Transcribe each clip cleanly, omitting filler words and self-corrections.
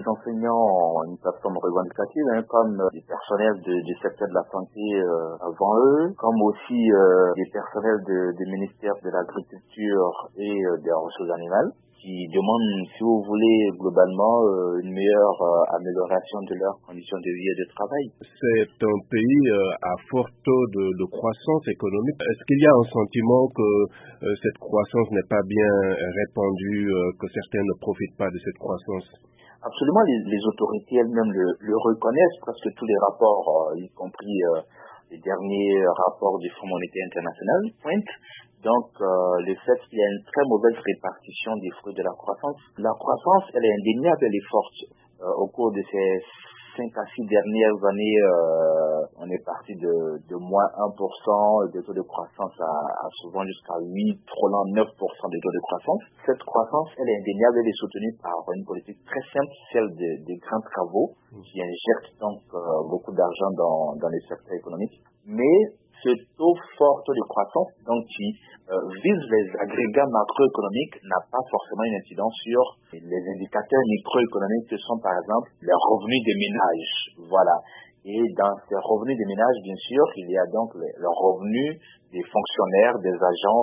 enseignants ont une plateforme revendicative, comme des personnels du secteur de la santé avant eux, comme aussi des personnels du ministère de l'Agriculture et des Ressources animales, qui demandent, si vous voulez, globalement, une meilleure amélioration de leurs conditions de vie et de travail. C'est un pays à fort taux de croissance économique. Est-ce qu'il y a un sentiment que cette croissance n'est pas bien répandue, que certains ne profitent pas de cette croissance? Absolument, les autorités elles-mêmes le reconnaissent, presque tous les rapports, y compris les derniers rapports du Fonds monétaire international, pointent. Donc, le fait qu'il y a une très mauvaise répartition des fruits de la croissance. La croissance, elle est indéniable, elle est forte. Au cours de ces 5 à 6 dernières années, on est parti de moins 1% de taux de croissance à souvent jusqu'à 8, frôlant 9% de taux de croissance. Cette croissance, elle est indéniable, elle est soutenue par une politique très simple, celle des grands travaux, qui injectent donc beaucoup d'argent dans les secteurs économiques. Mais ce taux fort de croissance, donc qui vise les agrégats macroéconomiques, n'a pas forcément une incidence sur les indicateurs microéconomiques que sont par exemple les revenus des ménages. Voilà. Et dans ces revenus des ménages, bien sûr, il y a donc les revenus des fonctionnaires, des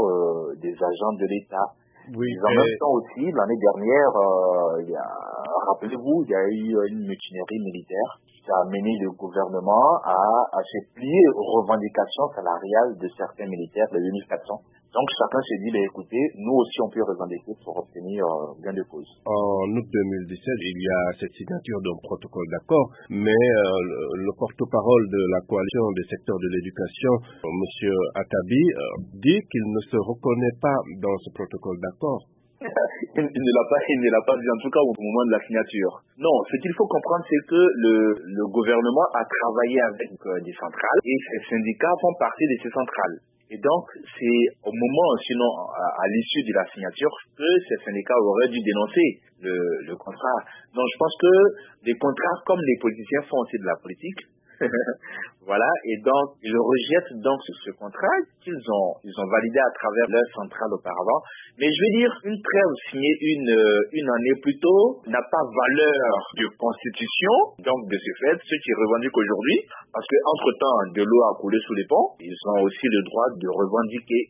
agents de l'État. Oui, en même temps aussi, l'année dernière, rappelez-vous, il y a eu une mutinerie militaire qui a amené le gouvernement à se plier aux revendications salariales de certains militaires, de 2400. Donc chacun s'est dit, écoutez, nous aussi on peut revendiquer pour obtenir gain de cause. En août 2017, il y a cette signature d'un protocole d'accord, mais le porte-parole de la coalition des secteurs de l'éducation, M. Atabi, dit qu'il ne se reconnaît pas dans ce protocole d'accord. Il ne l'a pas dit, en tout cas au moment de la signature. Non, ce qu'il faut comprendre, c'est que le gouvernement a travaillé avec des centrales et ces syndicats font partie de ces centrales. Et donc, c'est au moment, sinon à l'issue de la signature, que ces syndicats auraient dû dénoncer le contrat. Donc, je pense que des contrats, comme les politiciens font aussi de la politique, voilà, et donc ils rejettent donc ce contrat qu'ils ont validé à travers leur centrale auparavant. Mais je veux dire, une trêve signée une année plus tôt n'a pas valeur de constitution. Donc de ce fait, ceux qui revendiquent aujourd'hui, parce que entre-temps de l'eau a coulé sous les ponts, ils ont aussi le droit de revendiquer